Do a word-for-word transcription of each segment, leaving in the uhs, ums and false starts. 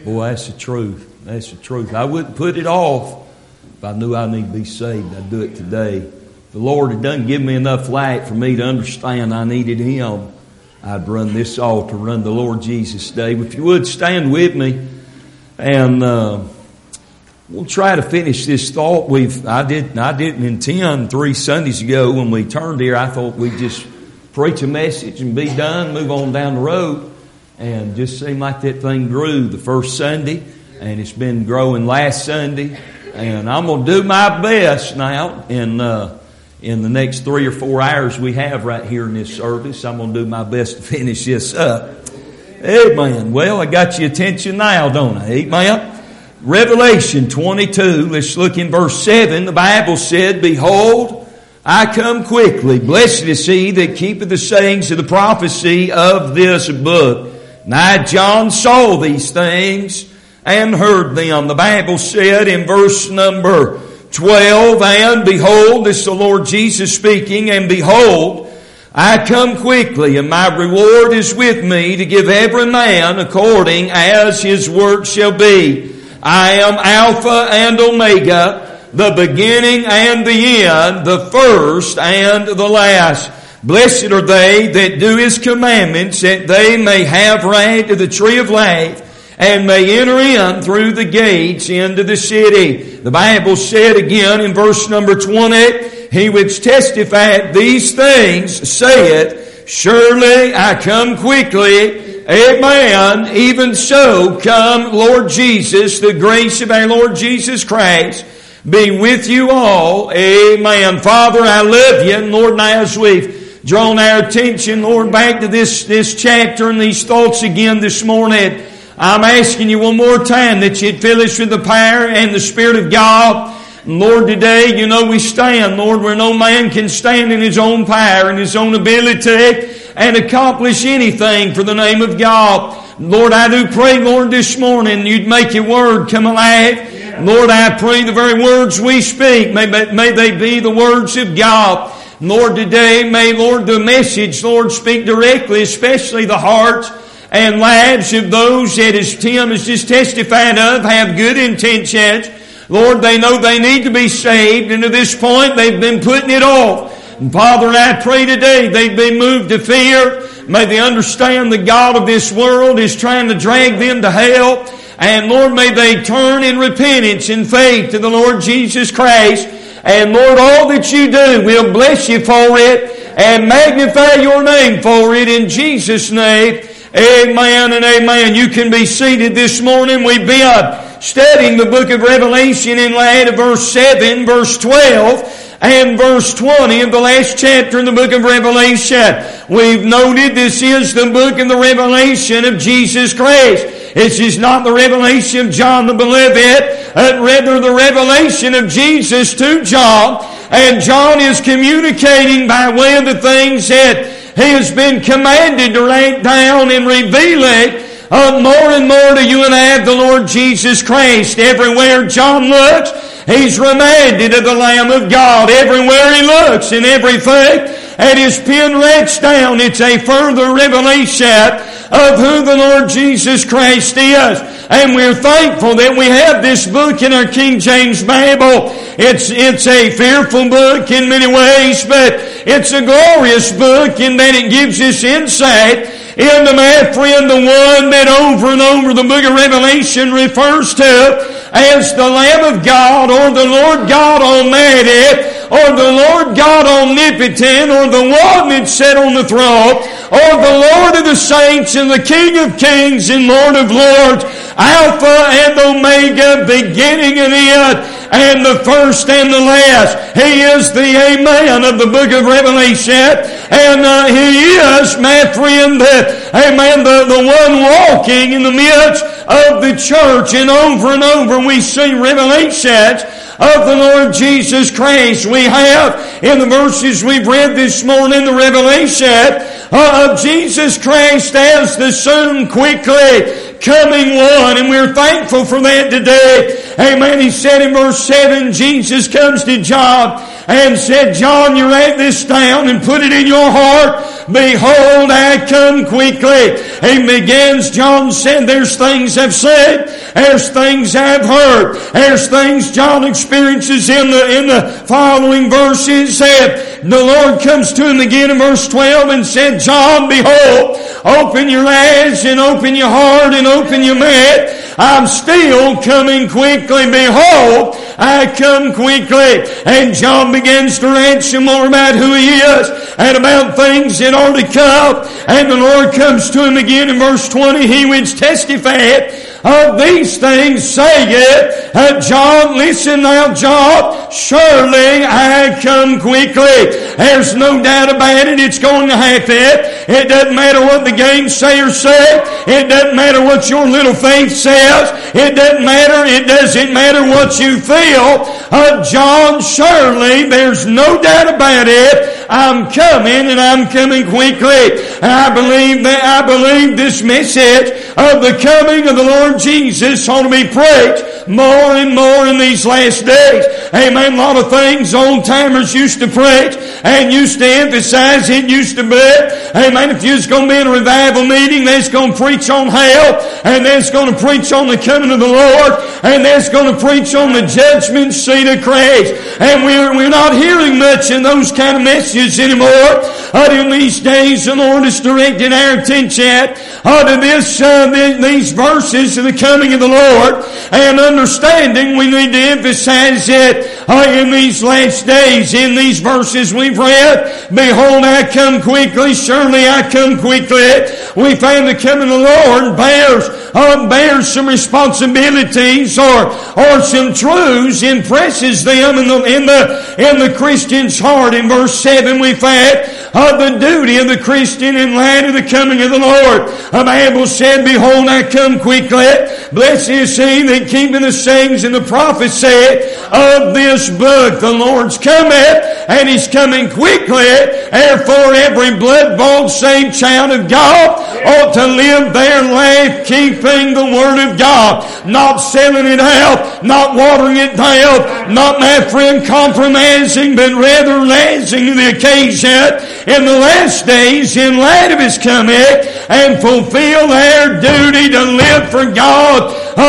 Boy, that's the truth. That's the truth. I wouldn't put it off if I knew I need to be saved. I'd do it today. If the Lord had done give me enough light for me to understand I needed Him, I'd run this altar, run the Lord Jesus today. If you would, stand with me, and uh, we'll try to finish this thought. We've I did I didn't intend three Sundays ago when we turned here. I thought we'd just preach a message and be done, move on down the road. And just seemed like that thing grew the first Sunday, and it's been growing last Sunday. And I'm going to do my best now in uh, in the next three or four hours we have right here in this service. I'm going to do my best to finish this up. Amen. Well, I got your attention now, don't I? Amen. Revelation twenty-two. Let's look in verse seven. The Bible said, "Behold, I come quickly. Blessed is he that keepeth the sayings of the prophecy of this book." Now John saw these things and heard them. The Bible said in verse number twelve, "And behold," this is the Lord Jesus speaking, "and behold, I come quickly, and my reward is with me to give every man according as his work shall be. I am Alpha and Omega, the beginning and the end, the first and the last. Blessed are they that do His commandments, that they may have right to the tree of life, and may enter in through the gates into the city." The Bible said again in verse number twenty, "He which testifieth these things saith, Surely I come quickly. Amen. Even so come Lord Jesus. The grace of our Lord Jesus Christ be with you all. Amen." Father, I love you, and Lord, now as we've drawn our attention, Lord, back to this, this chapter and these thoughts again this morning, I'm asking you one more time that you'd fill us with the power and the Spirit of God. And Lord, today, you know we stand, Lord, where no man can stand in his own power and his own ability and accomplish anything for the name of God. Lord, I do pray, Lord, this morning you'd make your word come alive. Lord, I pray the very words we speak, may, may they be the words of God. Lord, today, may, Lord, the message, Lord, speak directly, especially the hearts and lives of those that, as Tim has just testified of, have good intentions. Lord, they know they need to be saved, and to this point, they've been putting it off. And Father, I pray today they've been moved to fear. May they understand the God of this world is trying to drag them to hell. And Lord, may they turn in repentance and faith to the Lord Jesus Christ. And Lord, all that you do, we'll bless you for it and magnify your name for it in Jesus' name. Amen and amen. You can be seated this morning. We've been studying the book of Revelation in light of verse seven, verse twelve, and verse twenty of the last chapter in the book of Revelation. We've noted this is the book of the revelation of Jesus Christ. This is not the revelation of John the Beloved, but rather the revelation of Jesus to John. And John is communicating by way of the things that he has been commanded to write down and reveal it uh, more and more to you and I of the Lord Jesus Christ. Everywhere John looks, he's reminded of the Lamb of God. Everywhere he looks, in everything, and his pen writes down, it's a further revelation of who the Lord Jesus Christ is. And we're thankful that we have this book in our King James Bible. It's, it's a fearful book in many ways, but it's a glorious book in that it gives us insight into, my friend, the one that over and over the book of Revelation refers to as the Lamb of God, or the Lord God Almighty, or the Lord God Omnipotent, or the one that sat on the throne, or the Lord of the saints and the King of kings and Lord of lords, Alpha and Omega, beginning and end, and the first and the last. He is the Amen of the book of Revelation, and uh, He is, my friend, the, Amen, the, the one walking in the midst of the church. And over and over we see revelations of the Lord Jesus Christ. We have, in the verses we've read this morning, the revelation of Jesus Christ as the soon quickly coming one, and we're thankful for that today. Amen. He said in verse seven, Jesus comes to John and said, John, you write this down and put it in your heart. Behold, I come quickly. He begins, John said, there's things I've said, there's things I've heard, there's things John experiences in the, in the following verses. Said, the Lord comes to him again in verse twelve and said, John, behold, open your eyes and open your heart and open your mouth. I'm still coming quickly. Behold, I come quickly. And John begins to write some more about who he is and about things that are to come. And the Lord comes to him again in verse twenty. He which testifieth of these things saith, uh, John, listen now, John, surely I come quickly. There's no doubt about it. It's going to happen. It doesn't matter what the gainsayers say. It doesn't matter what your little faith says. It doesn't matter. It doesn't matter what you feel. Uh, John, surely there's no doubt about it. I'm coming and I'm coming quickly. And I believe that I believe this message of the coming of the Lord Jesus ought to be preached more and more in these last days. Amen. A lot of things old timers used to preach and used to emphasize. It used to be, amen, if you was going to be in a revival meeting, they's going to preach on hell, and they's going to preach on the coming of the Lord, and they's going to preach on the judgment seat of Christ. And we're, we're not hearing much in those kind of messages anymore. But in these days, the Lord has directed our attention uh, to this, uh, these verses of the coming of the Lord, and understanding we need to emphasize it uh, in these last days. In these verses we've read, behold, I come quickly, surely I come quickly. We find the coming of the Lord bears, uh, bears some responsibilities or, or some truths, impresses them in the, in the, in the Christian's heart. In verse seven we find of the duty of the Christian in light of the coming of the Lord. The Bible said, behold, I come quickly. Blessed is he that keepeth the sayings and the prophecy of this book. The Lord's coming, and he's coming quickly. Therefore, every blood-bought saved child of God ought to live their life keeping the Word of God. Not selling it out, not watering it down, not, my friend, compromising, but rather rising to the occasion in the last days in light of his coming, and fulfill their duty to live for God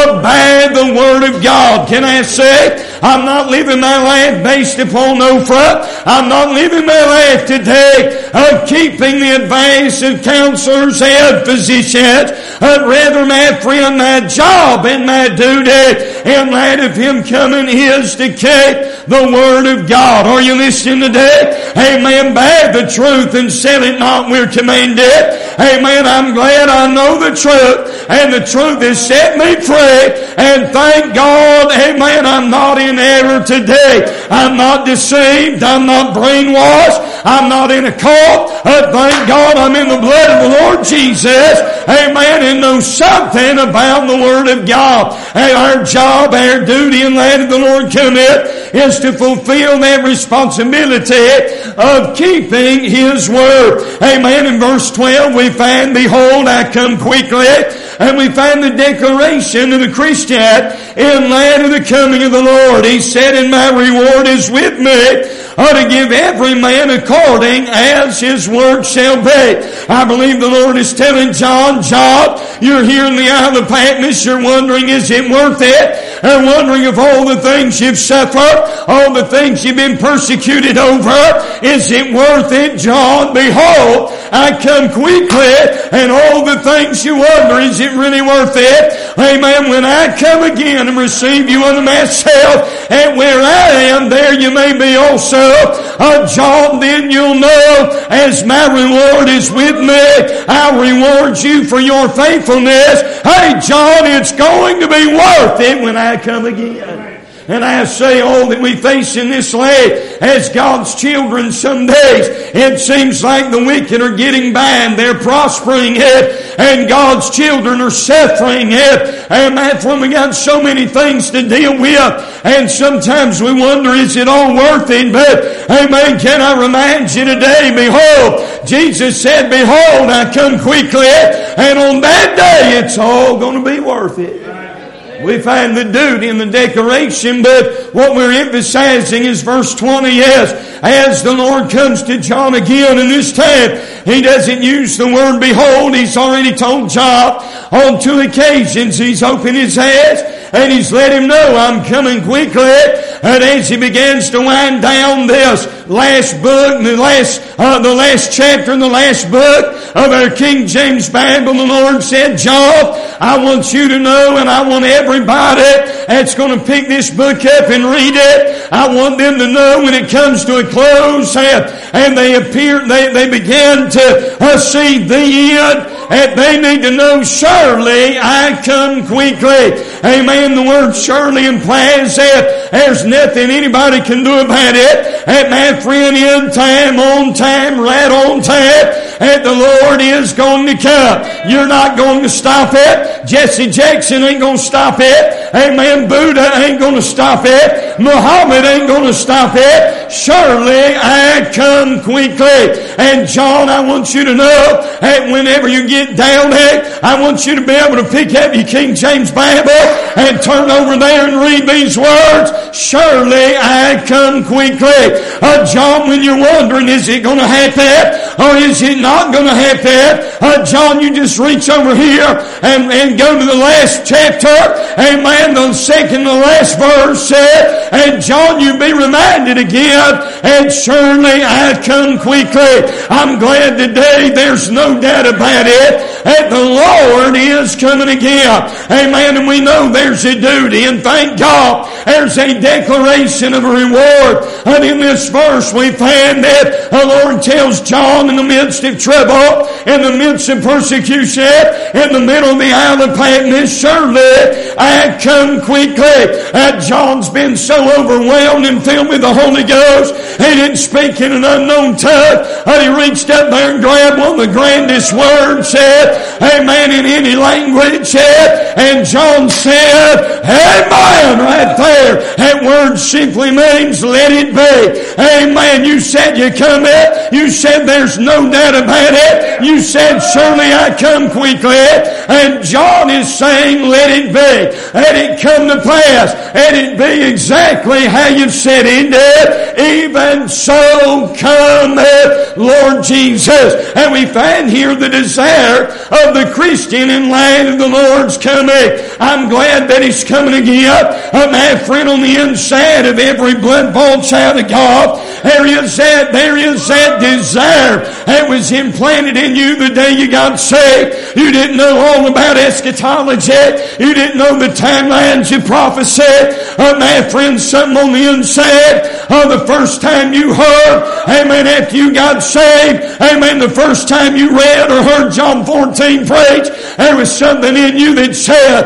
by the Word of God. Can I say, I'm not living my life based upon Ophrah. I'm not living my life today of keeping the advice of counselors and physicians. But rather, my friend, my job and my duty in light of him coming is to keep the Word of God. Are you listening today? Amen. Bear the truth and sell it not, we're commanded. Amen. I'm glad I know the truth, and the truth has set me free. And thank God, amen, I'm not in error today. I'm not deceived. I'm not brainwashed. I'm not in a cult. But thank God I'm in the blood of the Lord Jesus. Amen. And know something about the Word of God. And our job, our duty in light of the Lord cometh is to fulfill that responsibility of keeping His Word. Amen. In verse twelve we find, behold, I come quickly. And we find the declaration of the Christian in light of the coming of the Lord. He said, and my reward is with me, or to give every man according as his work shall be. I believe the Lord is telling John, John, you're here in the Isle of Patmos, you're wondering, is it worth it? And wondering if all the things you've suffered, all the things you've been persecuted over, is it worth it? John, behold, I come quickly, and all the things you wonder, is it really worth it? Amen. When I come again and receive you unto myself, and where I am, there you may be also. Uh, John, then you'll know, as my reward is with me, I'll reward you for your faithfulness. Hey, John, it's going to be worth it when I come again. And I say, all that we face in this land as God's children some days, it seems like the wicked are getting by and they're prospering it, and God's children are suffering it. And that's when we got so many things to deal with, and sometimes we wonder, is it all worth it? But, amen, can I remind you today, behold, Jesus said, behold, I come quickly, and on that day it's all going to be worth it. We find the duty and the declaration, but what we're emphasizing is verse twenty is, as the Lord comes to John again, and this time He doesn't use the word behold. He's already told John on two occasions. He's opened His eyes and He's let him know, I'm coming quickly. And as he begins to wind down this last book, the last, uh, the last chapter in the last book of our King James Bible, the Lord said, John, I want you to know, and I want everybody that's going to pick this book up and read it, I want them to know when it comes to a close and, and they appear, they, they begin to uh, see the end, and they need to know, surely I come quickly. Amen. The word surely implies that there's nothing anybody can do about it. And my friend, in time, on time, right on time, and the Lord is going to come. You're not going to stop it. Jesse Jackson ain't going to stop it. Amen. Buddha ain't going to stop it. Muhammad ain't going to stop it. Surely I come quickly. And John, I want you to know that whenever you get down there, I want you to be able to pick up your King James Bible and turn over there and read these words. Surely I come quickly. Uh, John, when you're wondering, is it going to happen or is it not going to happen? Uh, John, you just reach over here and, and go to the last chapter. Amen. The second to last verse said, and John, you be reminded again, and surely I come quickly. I'm glad today there's no doubt about it that the Lord is coming again. Amen. And we know there's a duty, and thank God there's a declaration of a reward. And in this verse we find that the Lord tells John in the midst of trouble, in the midst of persecution, in the middle of the Isle of Patmos, surely I come quickly. And John's been so overwhelmed and filled with the Holy Ghost, he didn't speak in an unknown tongue. And he reached up there and grabbed one of the grandest words, said, amen, in any language, said, and John said, amen, right there. That word simply means let it be. Amen. You said you come in. You said there's no doubt about it. You said surely I come quickly. And John is saying let it be. Let it come to pass. Let it be exactly how you've said it did. Even so cometh Lord Jesus. And we find here the desire of the Christian in light of the Lord's coming. I'm glad that He's coming again. Uh, my friend, on the inside of every blood-bought child of God, there is that, there is that desire that was implanted in you the day you got saved. You didn't know all about eschatology. You didn't know the timelines of prophecy. Uh, my friend, something on the inside, uh, the first time you heard, amen, after you got saved, amen, the first time you read or heard John fourteen preach, there was something in you that said,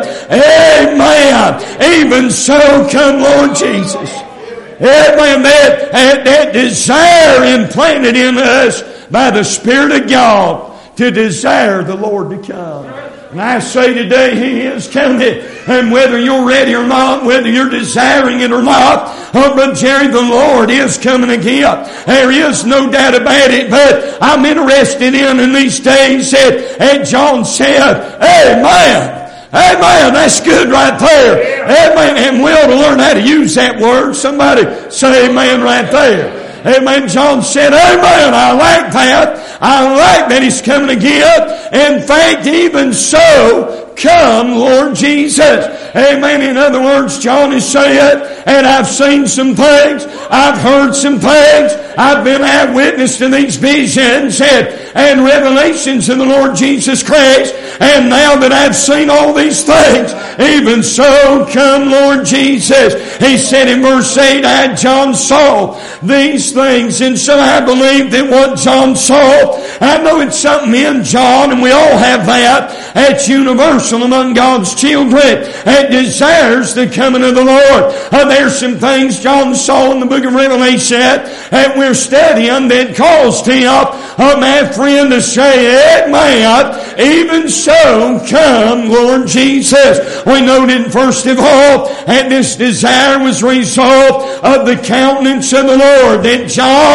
amen, even so come Lord Jesus. Amen. That, that, that desire implanted in us by the Spirit of God to desire the Lord to come. And I say today, He is coming. And whether you're ready or not, whether you're desiring it or not, oh, but Jerry, the Lord is coming again. There is no doubt about it. But I'm interested in, in these days that, and John said, amen. Amen. That's good right there. Amen. And we ought to learn how to use that word. Somebody say amen right there. Amen. John said, amen. I like that. I like that He's coming again. In fact, even so, come Lord Jesus. Amen. In other words, John is saying, and I've seen some things. I've heard some things. I've been eyewitness to these visions and, and revelations of the Lord Jesus Christ. And now that I've seen all these things, even so come Lord Jesus. He said in verse eight, I, John, saw these things. And so I believe that what John saw, I know it's something in John, and we all have that. That's universal among God's children. It desires the coming of the Lord. Uh, there's some things John saw in the book of Revelation that we're studying that caused him, uh, my friend, to say, amen, even so come Lord Jesus. We noted first of all that this desire was a result of the countenance of the Lord, that John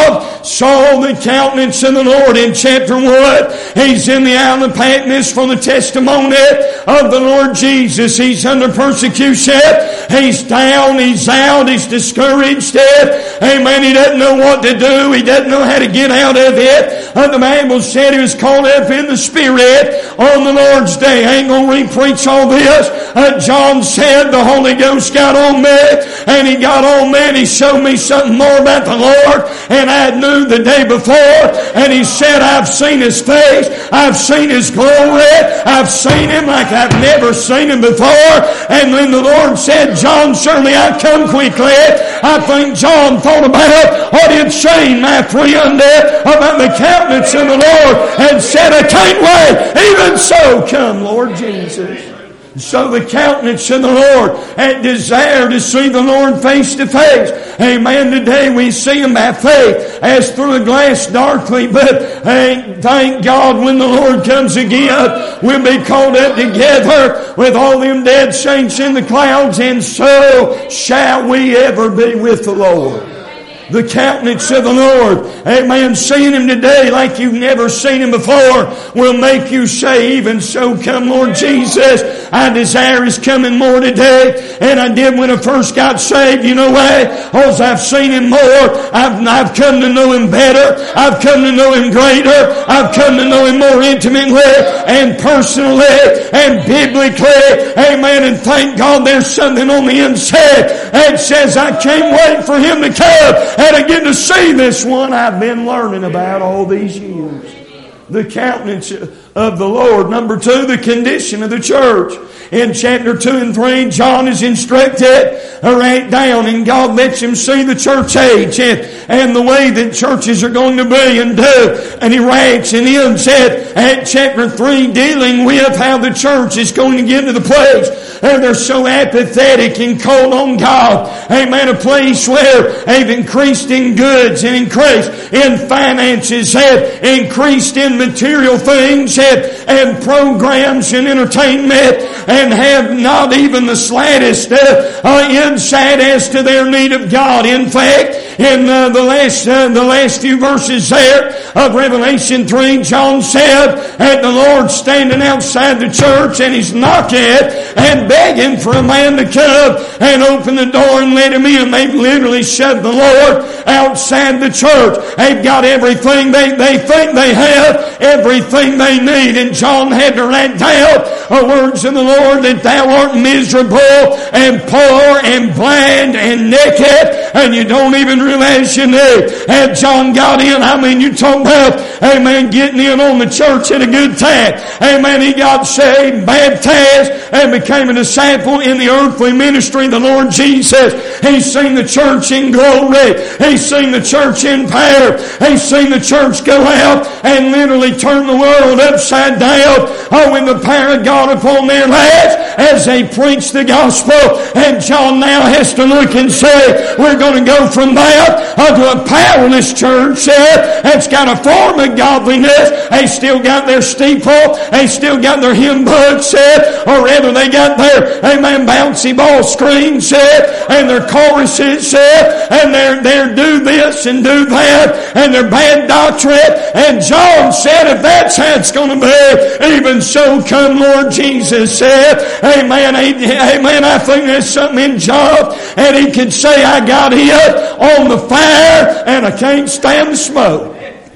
saw the countenance of the Lord in chapter one. He's in the Isle of Patmos for the testimony of the Lord Jesus. He's under persecution. He's down. He's out. He's discouraged. Amen. He doesn't know what to do. He doesn't know how to get out of it. And the Bible said he was caught up in the Spirit on the Lord's day. I ain't going to re-preach all this. Uh, John said the Holy Ghost got on me, and he got on me, and he showed me something more about the Lord and I knew the day before. And he said, I've seen his face. I've seen his glory. I've seen him like I've never seen him before. And when the Lord said, John, surely I come quickly, I think John thought about what he'd seen, my friend, about the countenance of the Lord, and said, I can't wait. Even so, come, Lord Jesus. So the countenance of the Lord and desire to see the Lord face to face. Amen. Today we see Him by faith as through a glass darkly. But hey, thank God when the Lord comes again, we'll be caught up together with all them dead saints in the clouds. And so shall we ever be with the Lord. The countenance of the Lord. Amen. Seeing Him today like you've never seen Him before will make you say, even so, come Lord Jesus. I desire His coming more today. And I did when I first got saved. You know why? Because I've seen Him more. I've, I've come to know Him better. I've come to know Him greater. I've come to know Him more intimately and personally and biblically. Amen. And thank God there's something on the inside that says I can't wait for Him to come and I get to see this one I've been learning about all these years. The countenance of the Lord. Number two, the condition of the church. In chapter two and three, John is instructed, right down, and God lets him see the church age and, and the way that churches are going to be and do. And he writes and ends at, at chapter three, dealing with how the church is going to get to the place and they're so apathetic and cold on God. Amen. A place where they've increased in goods and increased in finances and increased in material things and, and programs and entertainment, and have not even the slightest uh, uh, insight as to their need of God. In fact, in uh, the last uh, the last few verses there of Revelation three, John said that the Lord's standing outside the church and He's knocking and begging for a man to come and open the door and let him in. They've literally shut the Lord outside the church. They've got everything they, they think they have, everything they need. And John had to write down the words of the Lord, that thou art miserable and poor and blind and naked, and you don't even realize you need. And John got in. I mean, you talk about, amen, getting in on the church at a good time. Amen. He got saved, baptized, and became a disciple in the earthly ministry of the Lord Jesus. He's seen the church in glory. He's seen the church in power. He's seen the church go out and literally turn the world upside down. Oh, in the power of God upon their lives as they preach the gospel. And John now has to look and say, we're going to go from that unto a powerless church uh, that's got a form of godliness. They still got their steeple. They still got their hymn books, uh, or rather they got their, amen, bouncy ball screens uh, and their choruses uh, and their, their do this and do that and their bad doctrine. And John said, if that's how it's going to be, even so come Lord Jesus said, amen, amen. I think there's something in John, and he could say, I got hit on the fire and I can't stand the smoke.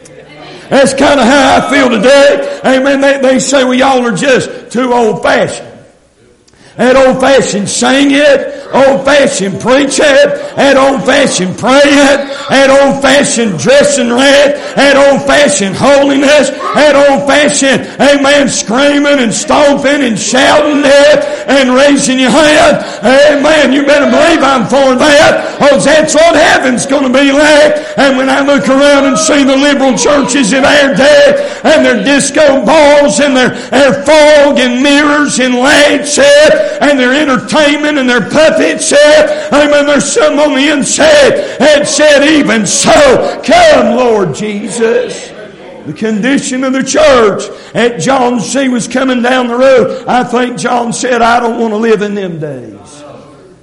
That's kind of how I feel today. Amen. They, they say, well, y'all are just too old-fashioned. That old-fashioned sing it, old-fashioned preach it, that old-fashioned pray it, that old-fashioned dressing right, that old-fashioned holiness, that old-fashioned, amen, screaming and stomping and shouting it and raising your hand. Amen. You better believe I'm for that, because that's what heaven's going to be like. And when I look around and see the liberal churches of our day and their disco balls and their, their fog and mirrors and lights and their entertainment and their puppets, amen, there's some on the inside that said, even so, come Lord Jesus. The condition of the church at John C. was coming down the road. I think John said, I don't want to live in them days.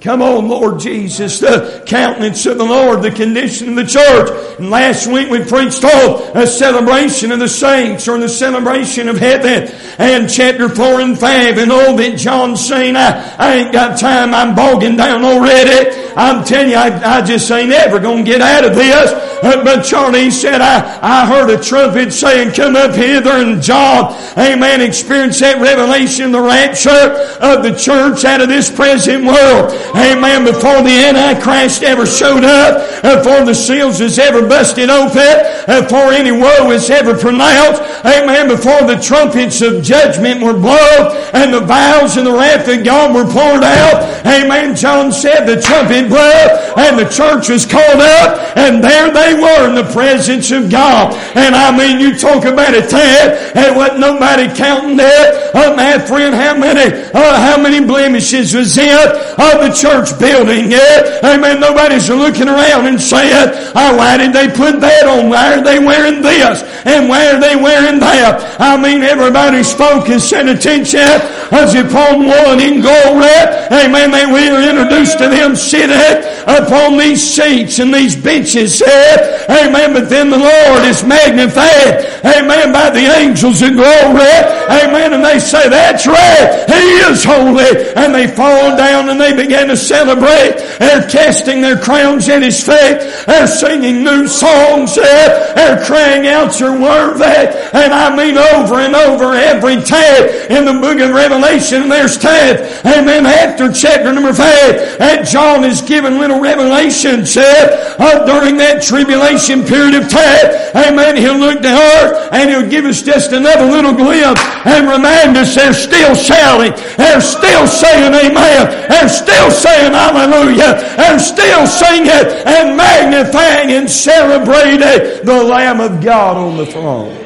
Come on, Lord Jesus, the countenance of the Lord, the condition of the church. And last week we preached on a celebration of the saints, or the celebration of heaven. And chapter four and five, and all that John's saying, I, I ain't got time, I'm bogging down already. I'm telling you, I, I just ain't ever going to get out of this. Uh, but Charlie said, I, I heard a trumpet saying, come up hither, and John, amen, experienced that revelation, the rapture of the church out of this present world. Amen. Before the Antichrist ever showed up, before the seals was ever busted open, before any woe was ever pronounced, amen, before the trumpets of judgment were blown and the vials and the wrath of God were poured out, amen, John said the trumpet blew and the church was called up, and there they were in the presence of God. And I mean, you talk about a time, and wasn't nobody counting that. Oh, my friend, how many, uh, how many blemishes was it of the church building? Yeah? Amen. Nobody's looking around and saying, oh, why did they put that on? Why are they wearing this? And why are they wearing that? I mean, everybody's focus and attention was upon one in glory. Amen. They were introduced to them sitting upon these seats and these benches. Yeah? Amen. But then the Lord is magnified. Amen. By the angels of glory. Amen. And they say, that's right. He is holy. And they fall down and they begin to celebrate. They're casting their crowns at His feet. They're singing new songs. They're crying out, you're worthy. And I mean, over and over every time in the book of Revelation, there's time. Amen. After chapter number five, and John is given little revelation, said, uh, during that tribulation period of time. Amen. He'll look to earth and He'll give us just another little glimpse and remind us they're still shouting. They're still saying amen. They're still saying hallelujah. They're still singing and magnifying and celebrating the Lamb of God on the throne.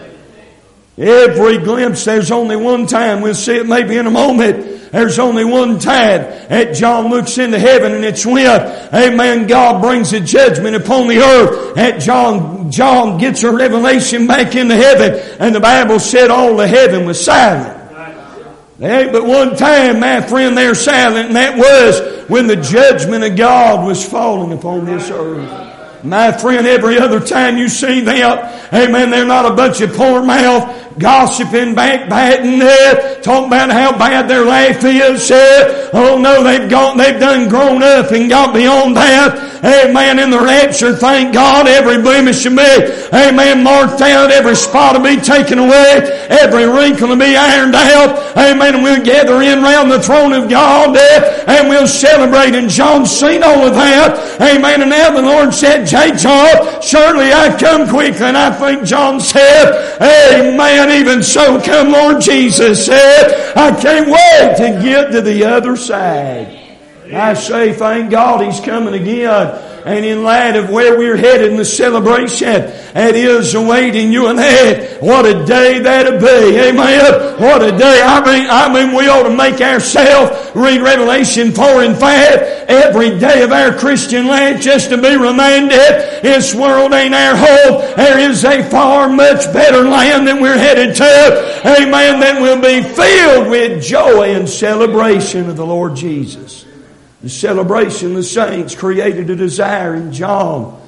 Every glimpse, there's only one time. We'll see it maybe in a moment. There's only one time that John looks into heaven, and it's when, amen, God brings a judgment upon the earth. That John, John gets a revelation back into heaven, and the Bible said all the heaven was silent. There ain't but one time, my friend, they're silent, and that was when the judgment of God was falling upon this earth. My friend, every other time you see them, amen, they're not a bunch of poor mouth, gossiping, backbiting, uh, talking about how bad their life is. Uh, oh no, they've gone, they've done grown up and got beyond that. Amen. In the rapture, thank God, every blemish will be, amen, marked out, every spot will be taken away, every wrinkle will be ironed out. Amen. And we'll gather in round the throne of God, uh, and we'll celebrate. And John's seen all of that. Amen. And now the Lord said, J. John, surely I come quickly. And I think John said, amen, even so come Lord Jesus. Said, I can't wait to get to the other side. I say, thank God He's coming again. And in light of where we're headed in the celebration, it is awaiting you and that. What a day that'll be. Amen. What a day. I mean, I mean, we ought to make ourselves read Revelation four and five every day of our Christian life just to be reminded this world ain't our home. There is a far much better land than we're headed to. Amen. That will be filled with joy and celebration of the Lord Jesus. The celebration, the saints created a desire in John.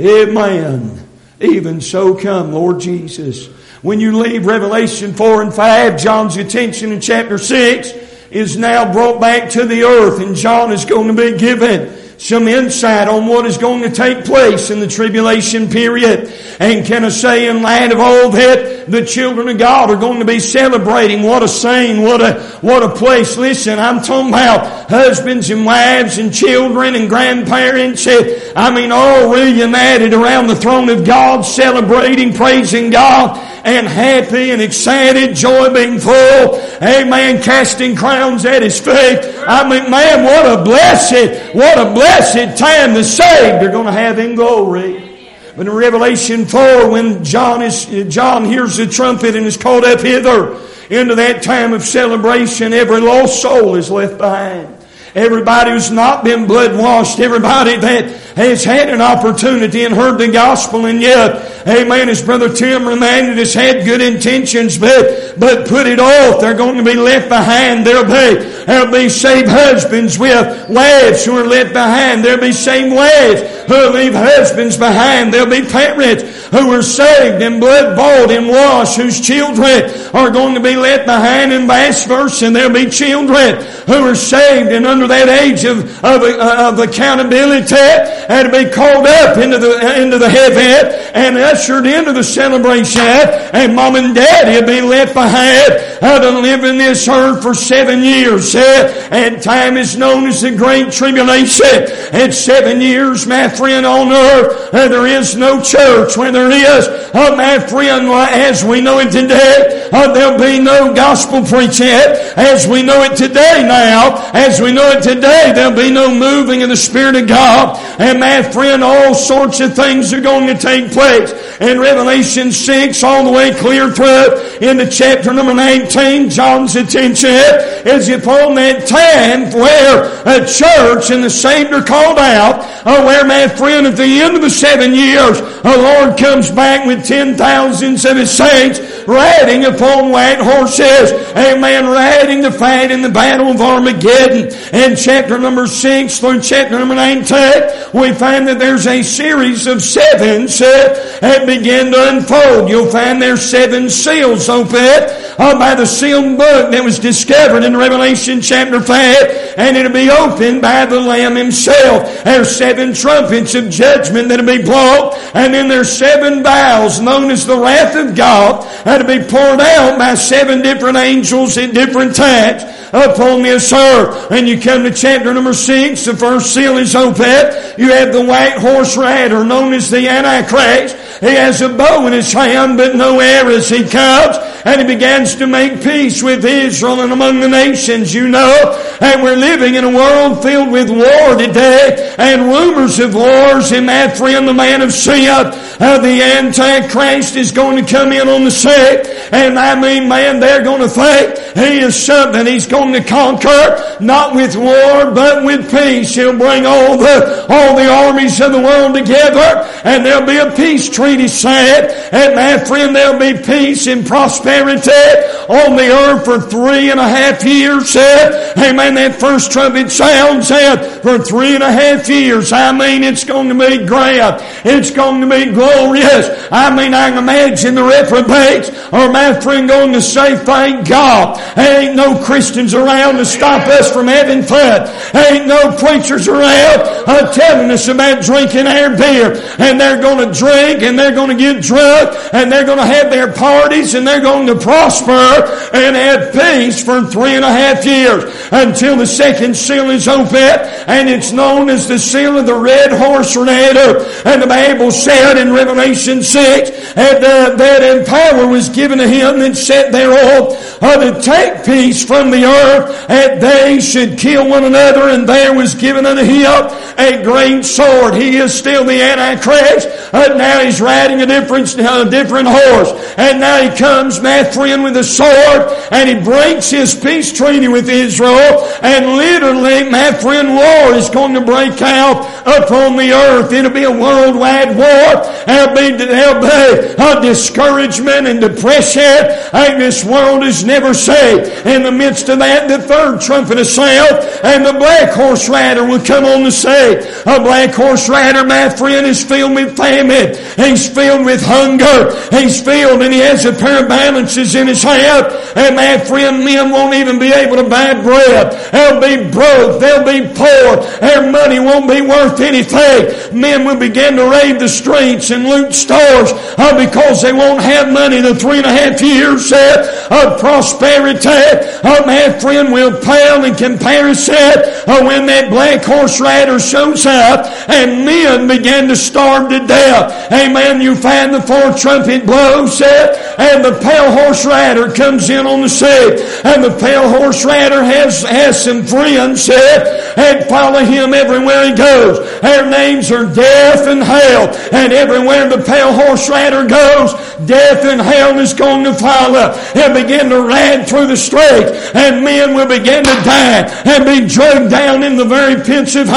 Amen. Even so come, Lord Jesus. When you leave Revelation four and five, John's attention in chapter six is now brought back to the earth, and John is going to be given some insight on what is going to take place in the tribulation period. And can I say, in light of all that, the children of God are going to be celebrating. What a scene, what a, what a place. Listen, I'm talking about husbands and wives and children and grandparents. I mean, all reunited around the throne of God, celebrating, praising God, and happy and excited, joy being full. Amen. Casting crowns at His feet. I mean, man, what a blessed, what a blessed time the saved are going to have in glory. But in Revelation four, when John is, John hears the trumpet and is called up hither into that time of celebration, every lost soul is left behind. Everybody who's not been blood washed, everybody that has had an opportunity and heard the gospel and yet amen, as Brother Tim reminded us, had good intentions, but, but put it off. They're going to be left behind. There'll be, there'll be saved husbands with wives who are left behind. There'll be saved wives who will leave husbands behind. There'll be parents who are saved and blood bought and washed, whose children are going to be left behind, and vice versa. And there'll be children who are saved and under that age of, of, of accountability and to be called up into the, into the heaven and ushered into the celebration. And mom and daddy will be left behind uh, to live in this earth for seven years. Uh, and time is known as the Great Tribulation. And seven years, my friend, on earth, uh, there is no church. When there is, uh, my friend, as we know it today, uh, there'll be no gospel preaching. As we know it today now, as we know it today, there'll be no moving of the Spirit of God. And my friend, all sorts of things are going to take place. In Revelation six, all the way clear through into chapter number nineteen, John's attention is upon that time where a church and the saved are called out, or where, my friend, at the end of the seven years, the Lord comes back with ten thousands of His saints riding upon white horses, amen, riding to fight in the battle of Armageddon. In chapter number six through chapter number nineteen, we find that there's a series of sevens uh, that begin to unfold. You'll find there's seven seals open uh, by the sealed book that was discovered in Revelation chapter five, and it'll be opened by the Lamb Himself. There's seven trumpets of judgment that'll be blown, and then there's seven vials known as the wrath of God that'll be poured out by seven different angels at different times upon this earth. And you come to chapter number six, the first seal is open. You have the white horse rider known as the Antichrist. He has a bow in his hand, but no arrows. He comes and he begins to make peace with Israel and among the nations, you know. And we're living in a world filled with war today and rumors of wars. And my friend, the man of sin, uh, the Antichrist is going to come in on the scene. And I mean, man, they're going to think he is something he's going to conquer, not with war, but with peace. He'll bring all the, all the armies of the world together, and there'll be a peace treaty signed. And my friend, there'll be peace and prosperity on the earth for three and a half years. Amen. That first trumpet sounds for three and a half years. I mean, it's going to be grand. It's going to be glorious. I mean, I can imagine the reprobates are, my friend, going to say, thank God. There ain't no Christians around to stop us from having fun. There ain't no preachers around uh, telling us about drinking our beer. And they're going to drink and they're going to get drunk and they're going to have their parties and they're going to prosper and have peace for three and a half years until the second seal is open, and it's known as the seal of the red horse rider. And the Bible said in Revelation six that, uh, that power was given to him that sat thereon uh, to take peace from the earth, that they should kill one another, and there was given unto him a great sword. He is still the Antichrist. Uh, now he's riding a different, uh, different horse. And now he comes, my friend, with a sword, and he breaks his peace treaty with Israel. And literally, my friend, war is going to break out upon the earth. It'll be a worldwide war. There'll be, there'll be uh, discouragement and depression. And this world is never safe. In the midst of that, the third trumpet will sound, and the black horse rider will come on the scene. A black horse rider, my friend, is filled with famine. He's filled with hunger. He's filled, and he has a pair of balances in his hand. And my friend, men won't even be able to buy bread. They'll be broke. They'll be poor. Their money won't be worth anything. Men will begin to raid the streets and loot stores uh, because they won't have money. The three and a half years uh, of prosperity, uh, my friend, will pale in comparison uh, when that black horse rider shows up and men begin to starve to death. Amen. You find the fourth trumpet blows uh, and the pale horse rider comes in on the scene. And the pale horse rider has, has some friends uh, and follow him everywhere he goes. Their names are death and hell. And everywhere the pale horse rider goes, death and hell is going to follow. He'll begin to ride through the streets, and men will begin to die and be dragged down in the very pits of hell.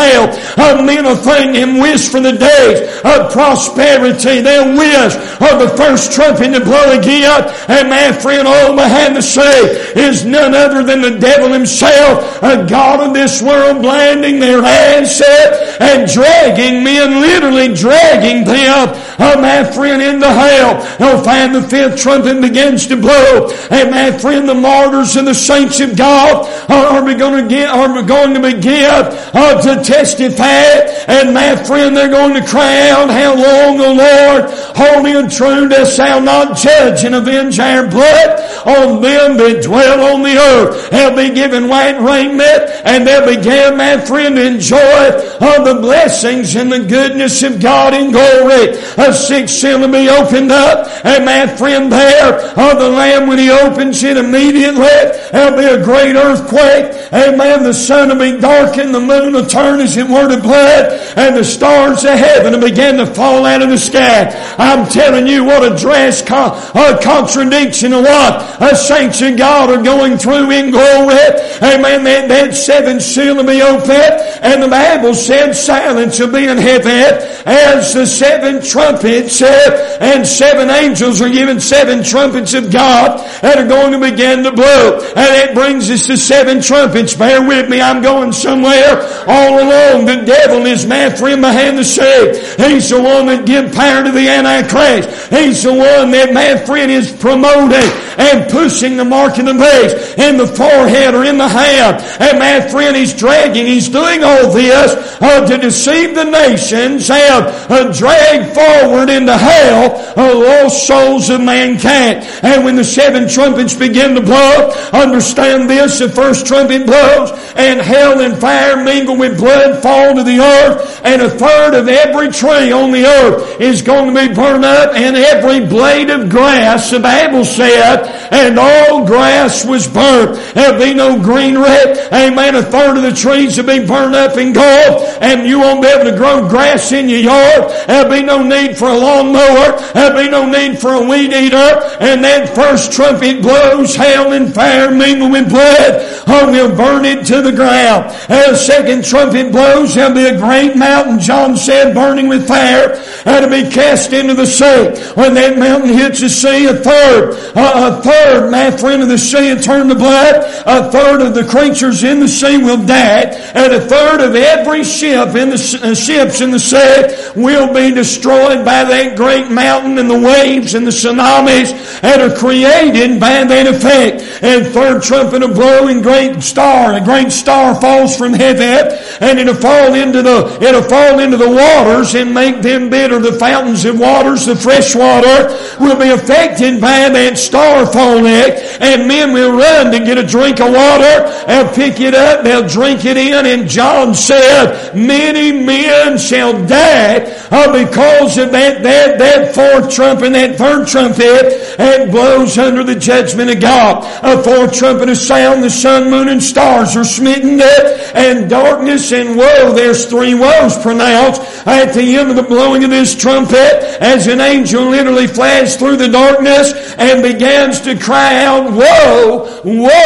Uh, men will think and wish for the days of prosperity. They'll wish of the first trumpet to blow again. And my friend, all I have to say is none other than the devil himself, a god of this world, blinding their eyes and dragging men, literally dragging them, oh my friend, into hell. They'll find the fifth trumpet begins to blow. And my friend, the martyrs and the saints of God are going to get, are going to begin uh, to testify. And my friend, they're going to cry out, how long, O Lord, holy and true, dost thou not judge and avenge our blood on them that dwell on the earth? They'll be given white raiment, and they'll begin, my friend, to enjoy uh, the blessings and the goodness of God in glory. A sixth seal will be opened up, and my friend, there, uh, the Lamb, when he opens it immediately, there'll be a great earthquake. Amen. The sun will be darkened, the moon will turn as it were to blood, and the stars of heaven will begin to fall out of the sky. I'm telling you, what a drastic con- a contradiction of what the saints of God are going through in glory. Amen. That, that seventh seal will be opened, and the Bible said silence will be in heaven as the seven trumpets uh, and seven angels are given seven trumpets of God that are going to begin to blow. And that brings us to seven trumpets. Bear with me, I'm going somewhere all along. The devil is my friend behind the scene. He's the one that gives power to the Antichrist. He's the one that my friend is promoting and pushing the mark of the beast in the forehead or in the hand. And my friend, he's dragging, he's doing all this uh, to deceive the nations and uh, drag forward into hell uh, lost souls of mankind. And when the seven trumpets begin to blow, understand this, the first trumpet blows, and hell and fire mingle with blood fall to the earth, and a third of every tree on the earth is going to be burned up, and every blade of grass, the Bible said, and all grass was burnt. There'll be no greenery. Amen. A third of the trees will be burned up in gold, and you won't be able to grow grass in your yard. There'll be no need for a lawnmower. There'll be no need for a weed eater. And that first trumpet blows, hail and fire mingle with blood. Oh, we'll burn it to the ground. And the second trumpet blows, there'll be a great mountain, John said, burning with fire, and it'll be cast into the sea. When that mountain hits the sea, a third, uh, a third, my friend, of the sea will turn to blood. A third of the creatures in the sea will die, and a third of every ship in the uh, ships in the sea will be destroyed by that great mountain and the waves and the tsunamis that are created by that effect. And third trumpet will blow, and great star, a great star falls from heaven, and it'll fall into the it'll fall into the waters and make them bitter. The fountains of waters, the fresh water, will be affected by that star falling, and men will run to get a drink of water and pick it up. They'll drink it in, and John said, many men shall die uh, because of that that that fourth trumpet, that third trumpet, and blows under the judgment of God. A fourth trumpet is sound, the sun, moon, and stars are smitten, and darkness and woe. There's three woes pronounced at the end of the blowing of this trumpet, as an angel literally flashed through the darkness and begins to cry out, woe,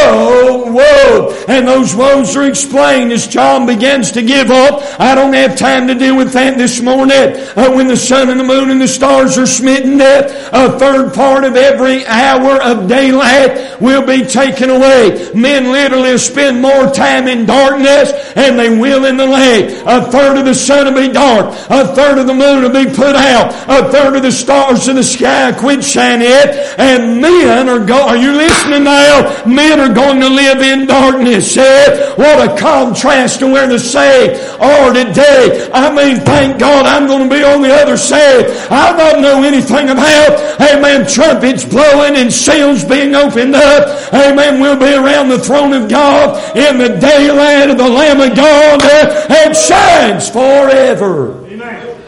woe, woe. And those woes are explained as John begins to give up. I don't have time to deal with that this morning. Uh, when the sun and the moon and the stars are smitten, a third part of every hour of daylight will be taken away. Men literally spend more time in darkness than they will in the light. A third of the sun will be dark. A third of the moon will be put out. A third of the stars in the sky quit shining. And men are going, are you listening now? Men are going to live in darkness. Eh? What a contrast to where the saved are today. I mean, thank God I'm going to be on the other side. I don't know anything about, amen, trumpets blowing and seals being opened up. Amen, we'll be around the throne of God in the daylight of the Lamb of God that shines forever. Amen.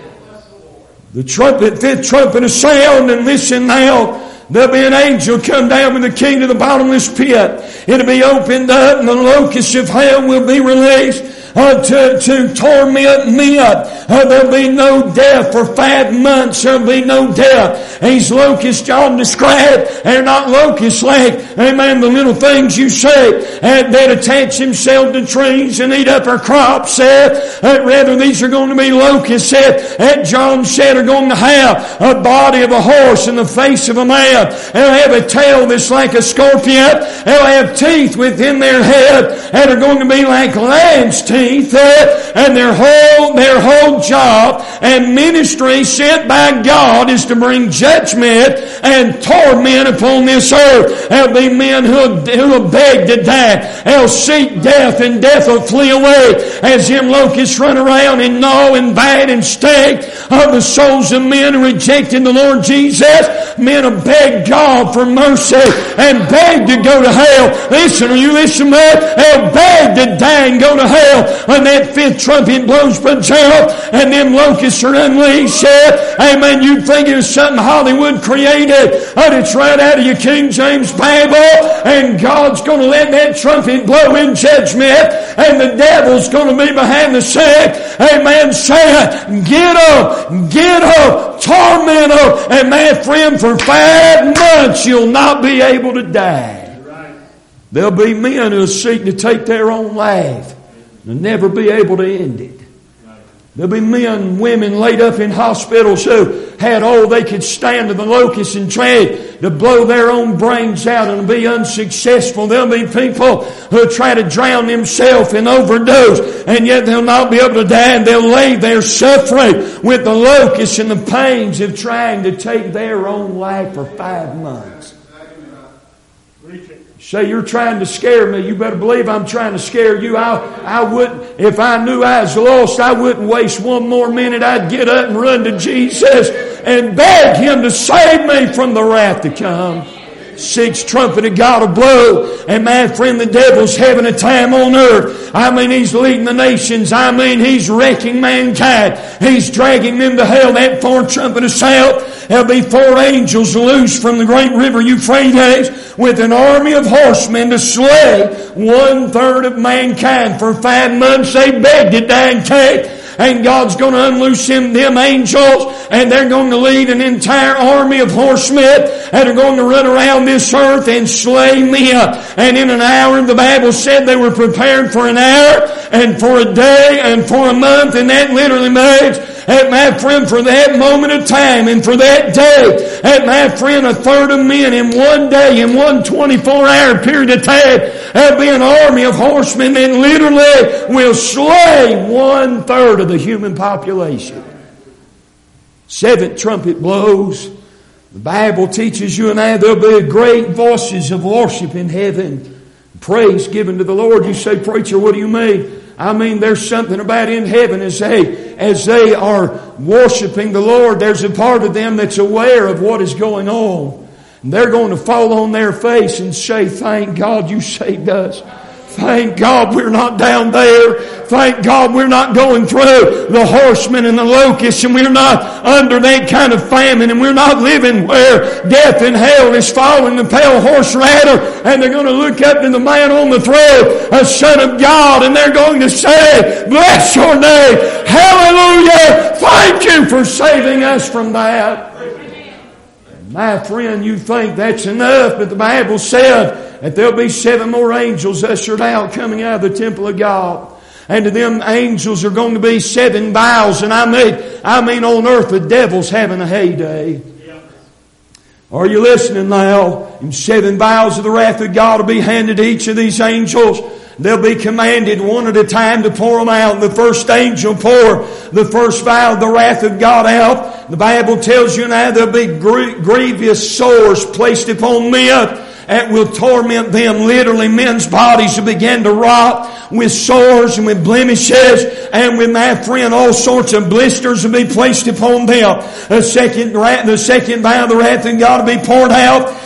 The trumpet, fifth trumpet is sound, and listen now. There'll be an angel come down with the key to the bottomless pit. It'll be opened up, and the locusts of hell will be released uh, to, to torment men. Uh, there'll be no death for five months. There'll be no death. These locusts John described, they're not locusts like, amen, the little things you say uh, that attach themselves to trees and eat up our crops. Uh, uh, rather, these are going to be locusts uh, that John said are going to have a body of a horse and the face of a man. They'll have a tail that's like a scorpion. They'll have teeth within their head that are going to be like lamb's teeth. Uh, and their whole, their whole job and ministry sent by God is to bring judgment and torment upon this earth. There'll be men who'll, who'll beg to die. They'll seek death, and death will flee away as them locusts run around and gnaw and bite and stink of the souls of men who rejected the Lord Jesus. Men will beg God for mercy and beg to go to hell. Listen, are you listening, man? They'll beg to die and go to hell when that fifth trumpet blows for Gerald and them locusts are unleashed. Amen. You'd think it was something Hollywood created, but it's right out of your King James Bible, and God's going to let that trumpet blow in judgment, and the devil's going to be behind the scene. Amen. Saying, get up, get up, torment up, and my friend, for five months you'll not be able to die. There'll be men who will seek to take their own life and never be able to end it. There'll be men and women laid up in hospitals who had all they could stand to the locusts and tried to blow their own brains out and be unsuccessful. There'll be people who try to drown themselves and overdose, and yet they'll not be able to die, and they'll lay there suffering with the locusts and the pains of trying to take their own life for five months. Say, you're trying to scare me. You better believe I'm trying to scare you. I, I wouldn't, if I knew I was lost, I wouldn't waste one more minute. I'd get up and run to Jesus and beg Him to save me from the wrath to come. Sixth trumpet of God will blow, and my friend, the devil's having a time on earth. I mean, he's leading the nations. I mean, he's wrecking mankind. He's dragging them to hell. That fourth trumpet of sound, there'll be four angels loose from the great river Euphrates with an army of horsemen to slay one third of mankind. For five months they begged to die and take. And God's going to unloose them, them angels, and they're going to lead an entire army of horsemen that are going to run around this earth and slay men. And in an hour, the Bible said they were prepared for an hour, and for a day, and for a month, and that literally means, at my friend, for that moment of time and for that day, at my friend, a third of men in one day, in one twenty-four hour period of time, there'll be an army of horsemen that literally will slay one third of the human population. Seventh trumpet blows. The Bible teaches you and I there'll be great voices of worship in heaven. Praise given to the Lord. You say, preacher, what do you mean? I mean, there's something about in heaven as they, as they are worshiping the Lord, there's a part of them that's aware of what is going on. And they're going to fall on their face and say, thank God you saved us. Thank God we're not down there. Thank God we're not going through the horsemen and the locusts, and we're not under that kind of famine, and we're not living where death and hell is following the pale horse rider, and they're going to look up to the man on the throne, a son of God, and they're going to say, bless your name. Hallelujah. Thank you for saving us from that. My friend, you think that's enough, but the Bible said that there'll be seven more angels ushered out coming out of the temple of God. And to them angels are going to be seven vials. And I mean, I mean on earth the devil's having a heyday. Are you listening now? And seven vials of the wrath of God will be handed to each of these angels. They'll be commanded one at a time to pour them out. The first angel pour the first vial of the wrath of God out. The Bible tells you now there'll be grievous sores placed upon men that will torment them. Literally, men's bodies will begin to rot with sores and with blemishes, and with, my friend, all sorts of blisters will be placed upon them. The second, the second vial of the wrath of God will be poured out.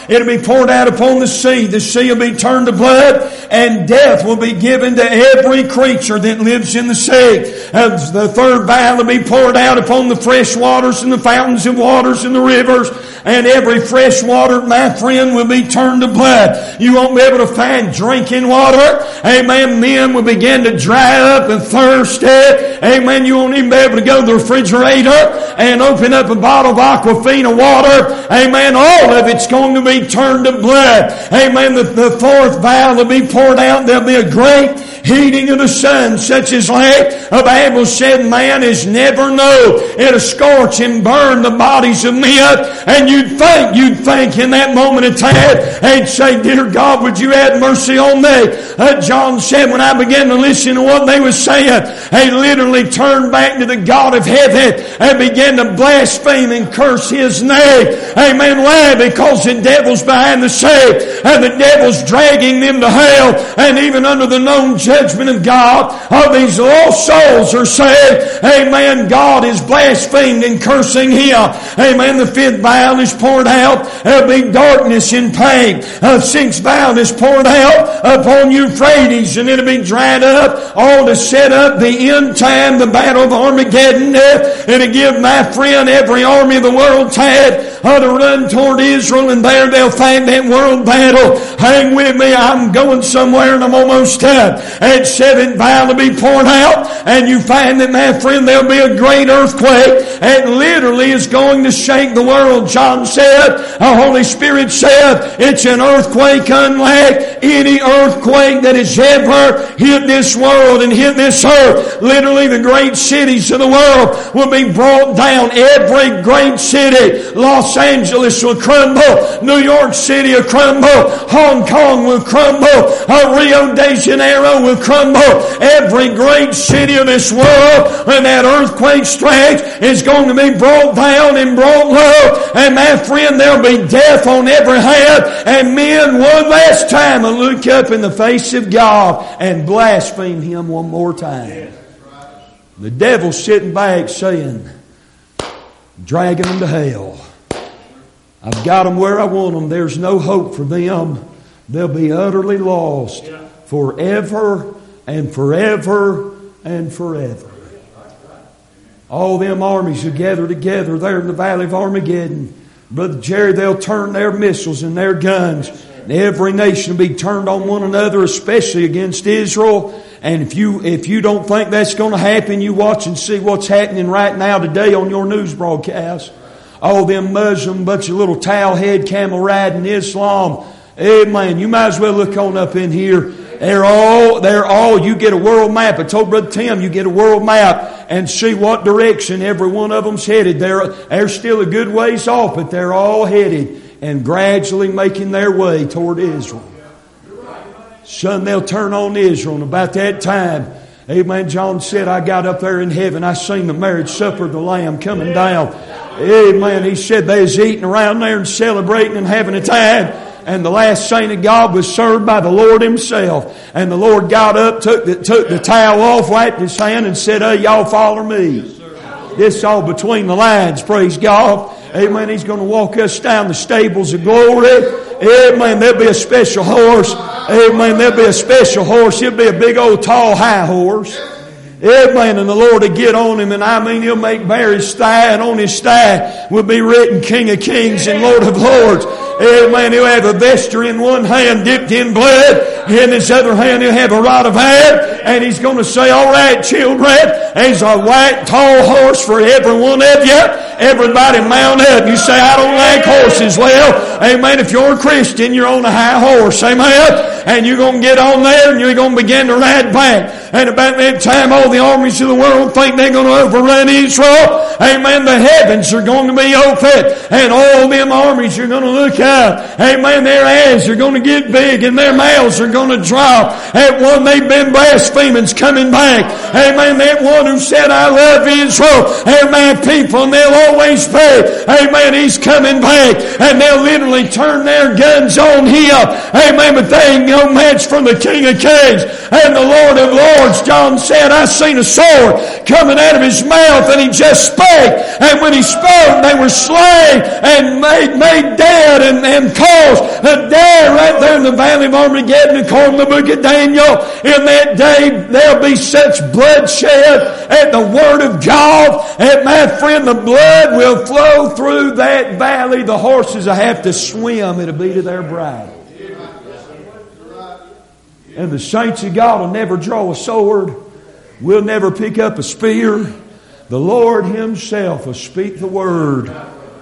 It'll be poured out upon the sea. The sea will be turned to blood, and death will be given to every creature that lives in the sea. And the third vial will be poured out upon the fresh waters and the fountains of waters and the rivers, and every fresh water, my friend, will be turned to blood. You won't be able to find drinking water. Amen. Men will begin to dry up and thirst. Amen. You won't even be able to go to the refrigerator and open up a bottle of Aquafina water. Amen. All of it's going to be turned to blood. Amen. The, the fourth vial will be poured out. There'll be a great heating of the sun, such as like the Bible said man has never known. It'll scorch and burn the bodies of men. And you'd think, you'd think in that moment of time, they'd say, dear God, would you have mercy on me? Uh, John said, when I began to listen to what they were saying, they literally turned back to the God of heaven and began to blaspheme and curse His name. Amen. Why? Because the devil's behind the scene, and the devil's dragging them to hell, and even under the known judgment of God, all these lost souls are saved. Amen. God is blasphemed and cursing Him. Amen. The fifth vial is poured out. There'll be darkness and pain. The sixth vial is poured out upon Euphrates, and it'll be dried up, all to set up the end time, the battle of Armageddon. It'll give, my friend, every army of the world time uh, to run toward Israel, and there they'll find that world battle. Hang with me. I'm going somewhere and I'm almost done. And seventh vial will be poured out, and you find that, my friend, there'll be a great earthquake, and literally is going to shake the world. John said, the Holy Spirit said, it's an earthquake unlike any earthquake that has ever hit this world and hit this earth. Literally, the great cities of the world will be brought down. Every great city. Los Angeles will crumble. New York City will crumble. Hong Kong will crumble. Rio de Janeiro will crumble. Every great city of this world, when that earthquake strikes, is going to be brought down and brought low. And my friend, there'll be death on every hand. And men, one last time, will look up in the face of God and blaspheme Him one more time. The devil's sitting back saying, dragging them to hell. I've got them where I want them. There's no hope for them. They'll be utterly lost forever and forever and forever. All them armies will gather together there in the valley of Armageddon. Brother Jerry, they'll turn their missiles and their guns. And every nation will be turned on one another, especially against Israel. And if you if you don't think that's going to happen, you watch and see what's happening right now today on your news broadcast. All them Muslim, bunch of little towel head, camel riding Islam. Amen. You might as well look on up in here. They're all, they're all, you get a world map. I told Brother Tim, you get a world map and see what direction every one of them's headed. They're, they're still a good ways off, but they're all headed and gradually making their way toward Israel. Son, they'll turn on Israel. And about that time, amen, John said, I got up there in heaven. I seen the marriage supper of the Lamb coming down. Amen. He said they was eating around there and celebrating and having a time. And the last saint of God was served by the Lord Himself. And the Lord got up, took the, took the towel off, wiped His hand and said, hey, y'all follow me. This all between the lines, praise God. Amen. He's going to walk us down the stables of glory. Amen. There'll be a special horse. Amen. There'll be a special horse. He'll be a big old tall high horse. Amen. And the Lord will get on him, and I mean He'll make bare His thigh, and on His thigh will be written King of Kings and Lord of Lords. Amen. He'll have a vesture in one hand dipped in blood. In His other hand He'll have a rod of iron. And He's going to say, all right, children, there's a white tall horse for every one of you. Everybody mount up. You say, I don't like horses. Well, amen, if you're a Christian, you're on a high horse. Amen. And you're going to get on there and you're going to begin to ride back. And about that time, all the armies of the world think they're going to overrun Israel. Amen. The heavens are going to be open. And all them armies are going to look up. Amen. Their eyes are going to get big and their mouths are going to drop. That one they've been blaspheming's coming back. Amen. That one who said, I love Israel and my people, and they'll always pay. Amen. He's coming back. And they'll literally turn their guns on Him. Amen. But they ain't no match for the King of Kings and the Lord of Lords. John said, I seen a sword coming out of His mouth, and He just spoke. And when He spoke, they were slain and made, made dead, and and, and cause a day right there in the valley of Armageddon, according to the book of Daniel. In that day, there'll be such bloodshed at the Word of God. And my friend, the blood will flow through that valley. The horses will have to swim. It'll be to their bridle. And the saints of God will never draw a sword. We'll never pick up a spear. The Lord Himself will speak the word.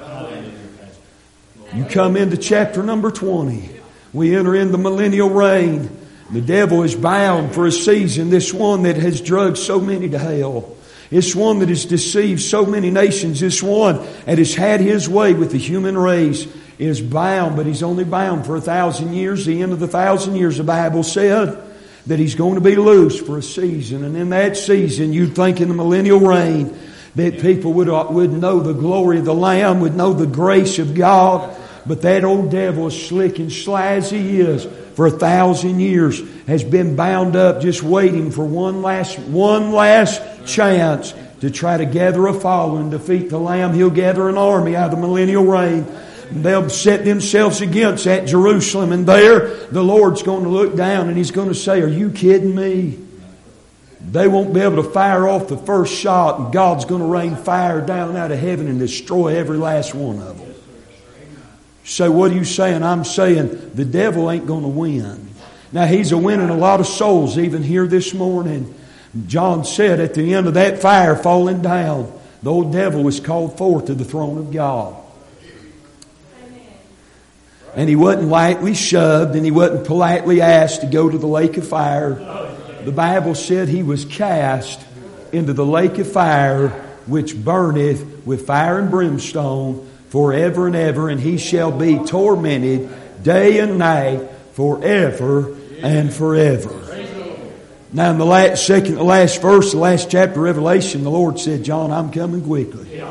You come into chapter number twenty. We enter in the millennial reign. The devil is bound for a season. This one that has drugged so many to hell. This one that has deceived so many nations. This one that has had his way with the human race is bound, but he's only bound for a thousand years. The end of the thousand years, the Bible said that he's going to be loose for a season. And in that season, you'd think in the millennial reign that people would, would know the glory of the Lamb, would know the grace of God. But that old devil, as slick and sly as he is, for a thousand years has been bound up just waiting for one last, one last chance to try to gather a following, defeat the Lamb. He'll gather an army out of the millennial reign. They'll set themselves against that Jerusalem, and there the Lord's going to look down and He's going to say, "Are you kidding me?" They won't be able to fire off the first shot, and God's going to rain fire down out of heaven and destroy every last one of them. You say, what are you saying? I'm saying the devil ain't going to win. Now, he's a winning a lot of souls even here this morning. John said at the end of that fire falling down, the old devil was called forth to the throne of God. And he wasn't lightly shoved, and he wasn't politely asked to go to the lake of fire. The Bible said he was cast into the lake of fire, which burneth with fire and brimstone forever and ever, and he shall be tormented day and night forever and forever. Now in the last, second to last verse, the last chapter of Revelation, the Lord said, "John, I'm coming quickly."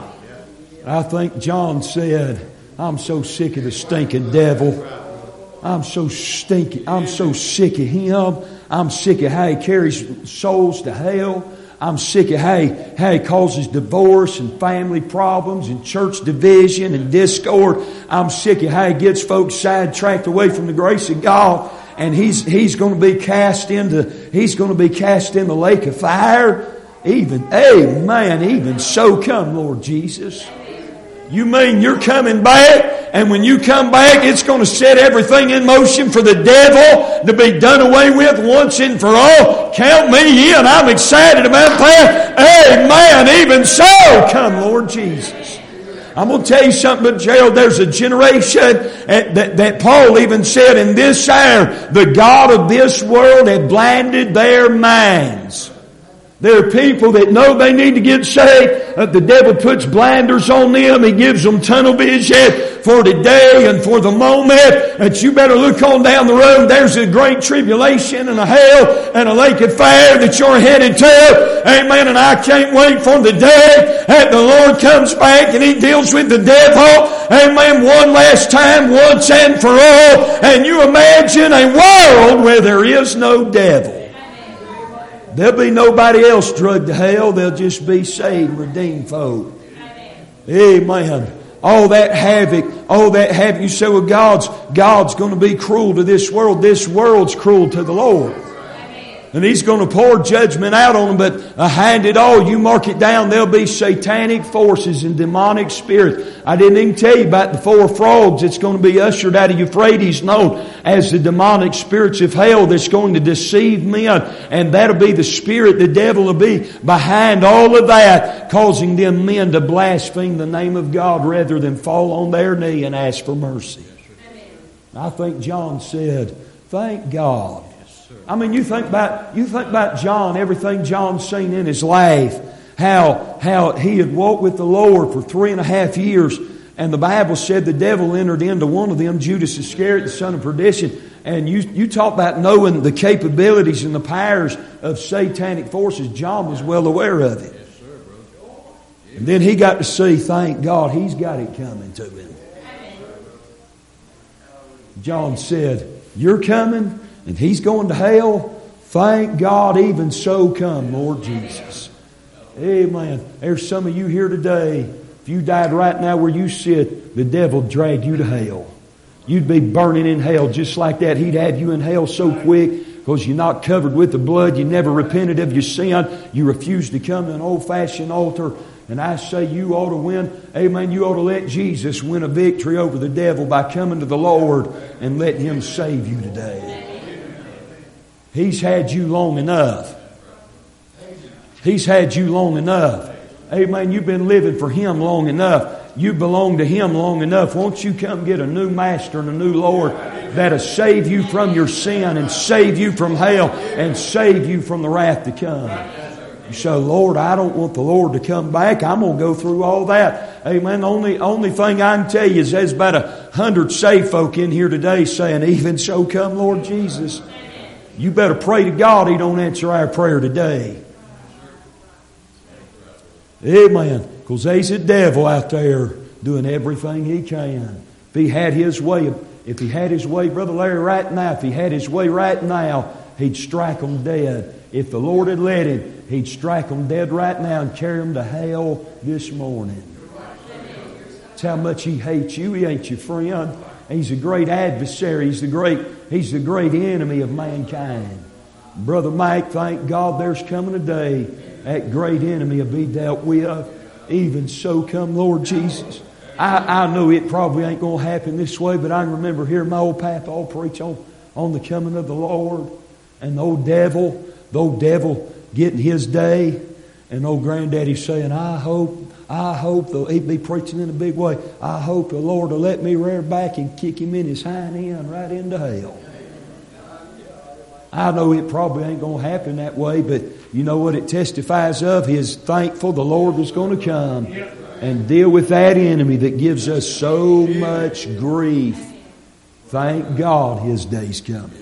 I think John said, "I'm so sick of the stinking devil. I'm so stinky. I'm so sick of him. I'm sick of how he carries souls to hell. I'm sick of how he, how he causes divorce and family problems and church division and discord. I'm sick of how he gets folks sidetracked away from the grace of God. And he's he's going to be cast into he's going to be cast in the lake of fire. Even, amen. Even so, come, Lord Jesus." You mean you're coming back, and when you come back, it's going to set everything in motion for the devil to be done away with once and for all? Count me in. I'm excited about that. Amen. Even so, come, Lord Jesus. I'm going to tell you something, but Gerald, there's a generation that, that Paul even said in this hour, the God of this world had blinded their minds. There are people that know they need to get saved. Uh, the devil puts blinders on them. He gives them tunnel vision for today and for the moment. That you better look on down the road. There's a great tribulation and a hell and a lake of fire that you're headed to. Amen. And I can't wait for the day that the Lord comes back and He deals with the devil. Amen. One last time, once and for all. And you imagine a world where there is no devil. There'll be nobody else drugged to hell. They'll just be saved, redeemed folk. Amen. Amen. All that havoc, all that havoc. You say, well, God's, God's going to be cruel to this world. This world's cruel to the Lord. And He's going to pour judgment out on them. But behind it all, you mark it down, there'll be satanic forces and demonic spirits. I didn't even tell you about the four frogs that's going to be ushered out of Euphrates, known as the demonic spirits of hell that's going to deceive men. And that'll be the spirit, the devil will be behind all of that, causing them men to blaspheme the name of God rather than fall on their knee and ask for mercy. I think John said, thank God. I mean, you think about you think about John, everything John's seen in his life, how how he had walked with the Lord for three and a half years, and the Bible said the devil entered into one of them, Judas Iscariot, the son of perdition. And you you talk about knowing the capabilities and the powers of satanic forces. John was well aware of it. And then he got to see, thank God, he's got it coming to him. John said, "You're coming, and he's going to hell. Thank God, even so come, Lord Jesus." Amen. There's some of you here today. If you died right now where you sit, the devil dragged you to hell. You'd be burning in hell just like that. He'd have you in hell so quick because you're not covered with the blood. You never repented of your sin. You refused to come to an old-fashioned altar. And I say you ought to win, amen, you ought to let Jesus win a victory over the devil by coming to the Lord and letting Him save you today. He's had you long enough. He's had you long enough. Amen, you've been living for Him long enough. You belong to Him long enough. Won't you come get a new master and a new Lord that'll save you from your sin and save you from hell and save you from the wrath to come. You say, Lord, I don't want the Lord to come back. I'm going to go through all that. Amen. The only, only thing I can tell you is there's about a hundred saved folk in here today saying, even so come Lord Jesus. You better pray to God He don't answer our prayer today. Amen. Because there's a devil out there doing everything he can. If he had his way, if he had his way, Brother Larry, right now, if he had his way right now, he'd strike them dead. If the Lord had let Him, He'd strike them dead right now and carry them to hell this morning. That's how much He hates you. He ain't your friend. He's a great adversary. He's the great, he's the great enemy of mankind. Brother Mike, thank God there's coming a day that great enemy will be dealt with. Even so come Lord Jesus. I, I know it probably ain't going to happen this way, but I can remember hearing my old papa preach on, on the coming of the Lord. And the old devil, the old devil getting his day. And old granddaddy saying, I hope, I hope, the, he'd be preaching in a big way, I hope the Lord will let me rear back and kick him in his hind end right into hell. I know it probably ain't going to happen that way, but you know what it testifies of? He is thankful the Lord was going to come and deal with that enemy that gives us so much grief. Thank God His day's coming.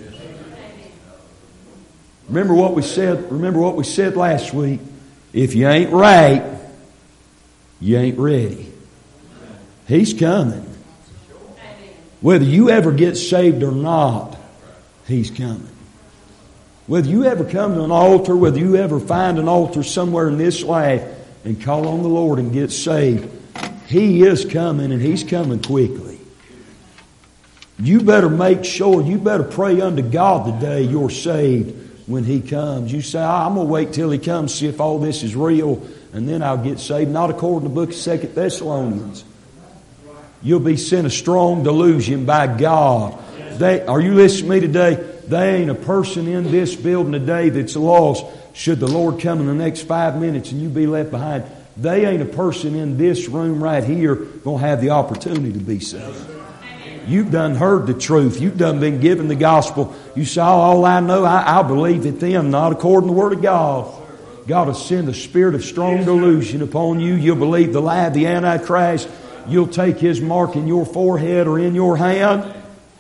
Remember what we said, remember what we said last week. If you ain't right, you ain't ready. He's coming. Whether you ever get saved or not, He's coming. Whether you ever come to an altar, whether you ever find an altar somewhere in this life and call on the Lord and get saved, He is coming, and He's coming quickly. You better make sure, you better pray unto God the day you're saved when He comes. You say, I'm going to wait till He comes, see if all this is real, and then I'll get saved. Not according to the book of Second Thessalonians. You'll be sent a strong delusion by God. They, are you listening to me today? There ain't a person in this building today that's lost. Should the Lord come in the next five minutes and you be left behind, they ain't a person in this room right here going to have the opportunity to be saved. You've done heard the truth. You've done been given the gospel. You say, all I know, I, I believe it then, not according to the Word of God. God will send a spirit of strong delusion upon you. You'll believe the lie of the Antichrist. You'll take his mark in your forehead or in your hand.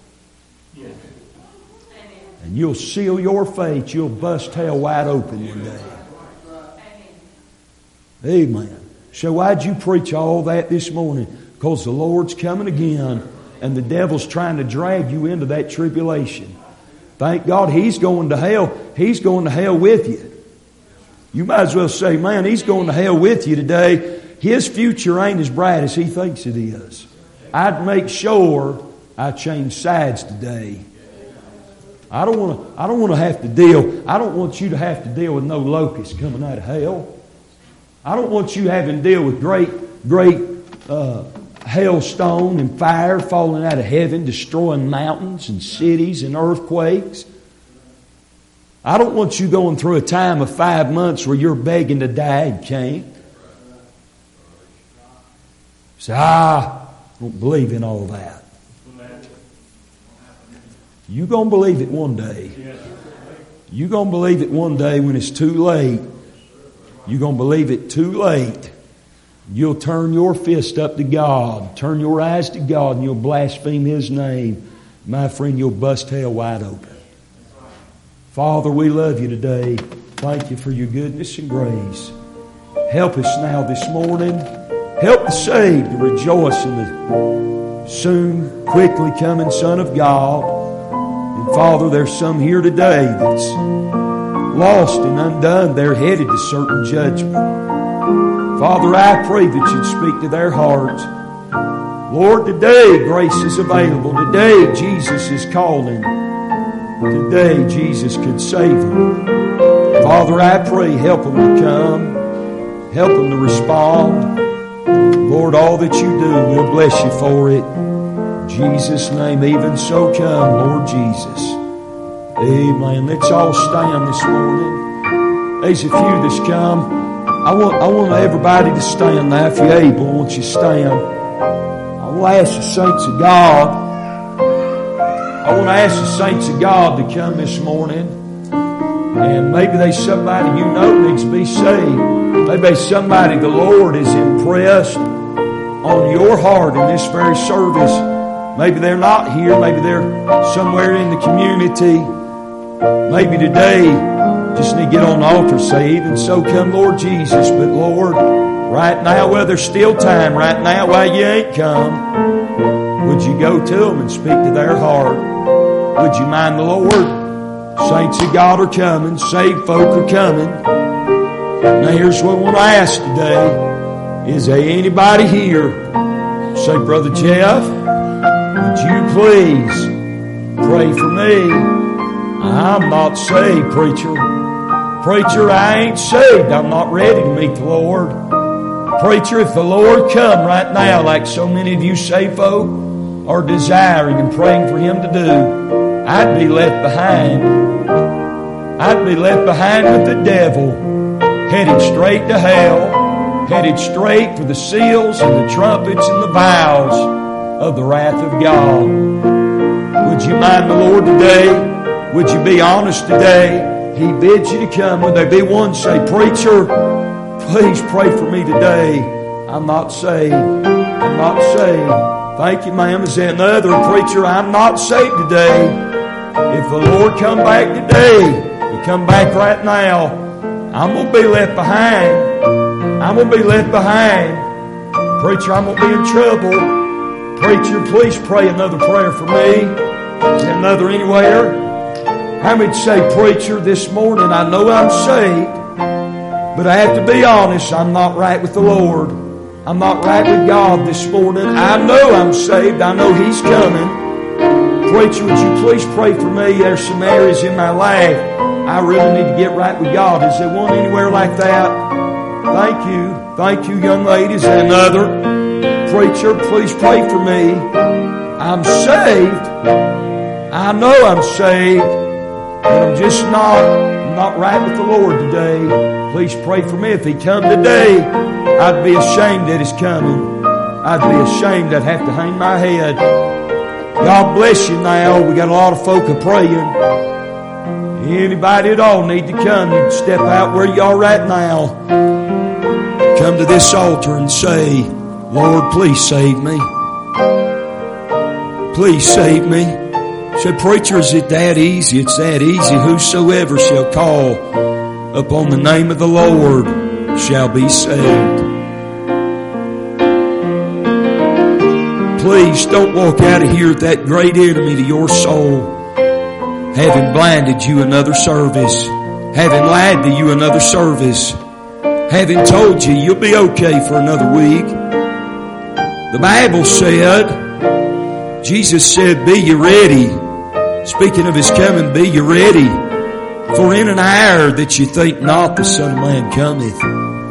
And you'll seal your fate. You'll bust hell wide open one day. Amen. So why'd you preach all that this morning? Because the Lord's coming again, and the devil's trying to drag you into that tribulation. Thank God He's going to hell. He's going to hell with you. You might as well say, man, He's going to hell with you today. His future ain't as bright as he thinks it is. I'd make sure I change sides today. I don't want to. I don't want to have to deal. I don't want you to have to deal with no locusts coming out of hell. I don't want you having to deal with great, great uh, hailstone and fire falling out of heaven, destroying mountains and cities and earthquakes. I don't want you going through a time of five months where you're begging to die and can't. Say, ah, I don't believe in all that. You're going to believe it one day. You're going to believe it one day when it's too late. You're going to believe it too late. You'll turn your fist up to God. Turn your eyes to God and you'll blaspheme His name. My friend, you'll bust hell wide open. Father, we love You today. Thank You for Your goodness and grace. Help us now this morning. Help the saved to rejoice in the soon, quickly coming Son of God. And Father, there's some here today that's lost and undone. They're headed to certain judgment. Father, I pray that You'd speak to their hearts. Lord, today grace is available. Today Jesus is calling. Today Jesus could save them. Father, I pray, help them to come. Help them to respond. Lord, all that you do, we'll bless you for it. In Jesus' name, even so come, Lord Jesus. Amen. Let's all stand this morning. There's a few that's come. I want, I want everybody to stand now. If you're able, I want you to stand. I want to ask the saints of God. I want to ask the saints of God to come this morning. And maybe there's somebody you know needs to be saved. Maybe there's somebody the Lord is impressed on your heart in this very service. Maybe they're not here. Maybe they're somewhere in the community. Maybe today just need to get on the altar and say, even so come Lord Jesus. But Lord, right now, while there's still time, right now while you ain't come, would you go to them and speak to their heart? Would you mind the Lord? Saints of God are coming. Saved folk are coming. Now here's what I want to ask today. Is there anybody here? Say, Brother Jeff, would you please pray for me? I'm not saved, preacher. Preacher, I ain't saved. I'm not ready to meet the Lord. Preacher, if the Lord come right now, like so many of you saved folk are desiring and praying for Him to do, I'd be left behind. I'd be left behind with the devil, headed straight to hell, headed straight for the seals and the trumpets and the vials of the wrath of God. Would you mind the Lord today? Would you be honest today? He bids you to come. Would there be one say, preacher, please pray for me today. I'm not saved. I'm not saved. Thank you, ma'am. Is there another preacher? I'm not saved today. If the Lord come back today, He come back right now, I'm going to be left behind. I'm going to be left behind. Preacher, I'm going to be in trouble. Preacher, please pray another prayer for me. Is there another anywhere? How many say, preacher, this morning I know I'm saved, but I have to be honest, I'm not right with the Lord. I'm not right with God this morning. I know I'm saved. I know He's coming. Preacher, would you please pray for me? There's some areas in my life I really need to get right with God. Is there one anywhere like that? Thank you. Thank you, young lady. Is there another? Preacher, please pray for me. I'm saved. I know I'm saved, but I'm just not, I'm not right with the Lord today. Please pray for me. If He come today, I'd be ashamed that He's coming. I'd be ashamed I'd have to hang my head. God bless you now. We got a lot of folk a praying. Anybody at all need to come, you can step out where you are right now. Come to this altar and say, Lord, please save me. Please save me. Say, preacher, is it that easy? It's that easy. Whosoever shall call upon the name of the Lord shall be saved. Please don't walk out of here with that great enemy to your soul, having blinded you another service, having lied to you another service, having told you you'll be okay for another week. The Bible said, Jesus said, be you ready. Speaking of His coming, be you ready. For in an hour that you think not, the Son of Man cometh.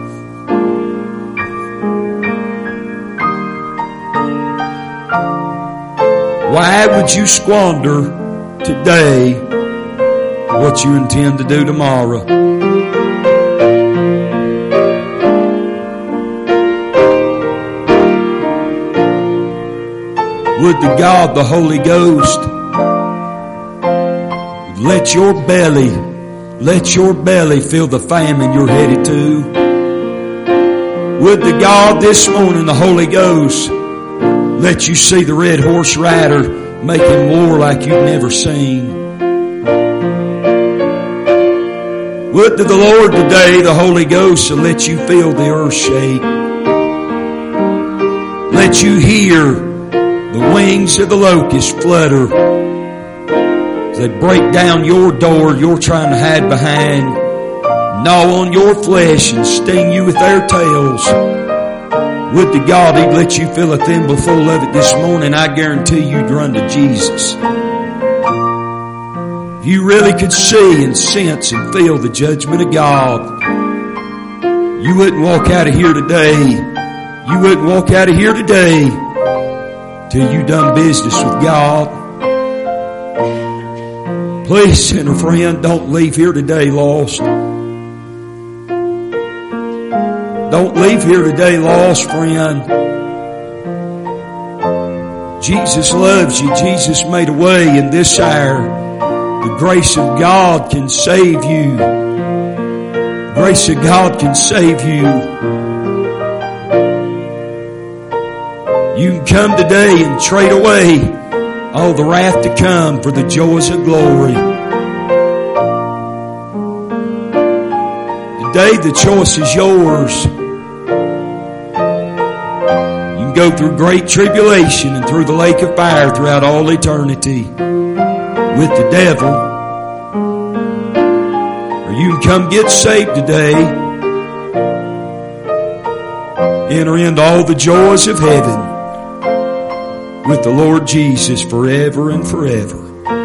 Why would you squander today what you intend to do tomorrow? Would to God the Holy Ghost let your belly, let your belly feel the famine you're headed to. Would to God this morning the Holy Ghost let you see the red horse rider making war like you've never seen. Would to the Lord today the Holy Ghost let you feel the earth shake. Let you hear the wings of the locust flutter as they break down your door you're trying to hide behind, gnaw on your flesh and sting you with their tails. Would to God He'd let you fill a thimble full of it this morning. I guarantee you'd run to Jesus. If you really could see and sense and feel the judgment of God, you wouldn't walk out of here today. You wouldn't walk out of here today till you done business with God. Please, sinner friend, don't leave here today lost. Don't leave here today lost, friend. Jesus loves you. Jesus made a way in this hour. The grace of God can save you. The grace of God can save you. You can come today and trade away all the wrath to come for the joys of glory. Today the choice is yours. You can go through great tribulation and through the lake of fire throughout all eternity with the devil. Or you can come get saved today. Enter into all the joys of heaven with the Lord Jesus forever and forever.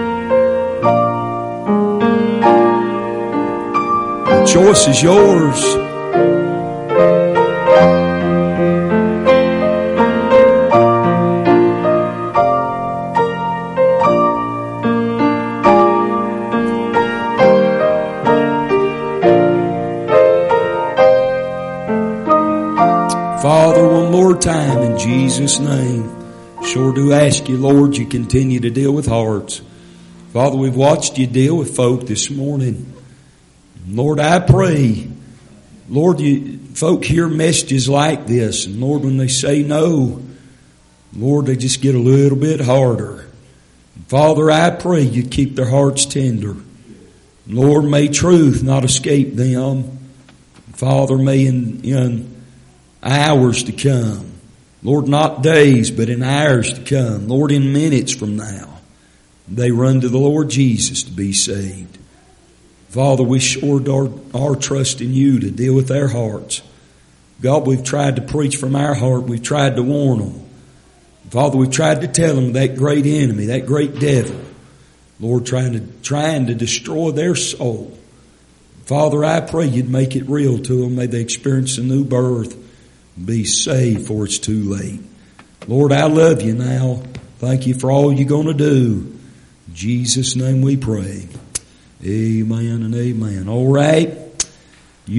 The choice is yours. Father, one more time in Jesus' name. Sure do ask you, Lord, you continue to deal with hearts. Father, we've watched you deal with folk this morning. Lord, I pray, Lord, you, folk hear messages like this, and Lord, when they say no, Lord, they just get a little bit harder. Father, I pray you keep their hearts tender. Lord, may truth not escape them. Father, may in, in hours to come, Lord, not days, but in hours to come, Lord, in minutes from now, they run to the Lord Jesus to be saved. Father, we sure our, our trust in you to deal with their hearts. God, we've tried to preach from our heart. We've tried to warn them. Father, we've tried to tell them that great enemy, that great devil, Lord, trying to, trying to destroy their soul. Father, I pray you'd make it real to them. May they experience a new birth. Be saved before it's too late. Lord, I love you now. Thank you for all you're going to do. In Jesus' name we pray. Amen and amen. All right.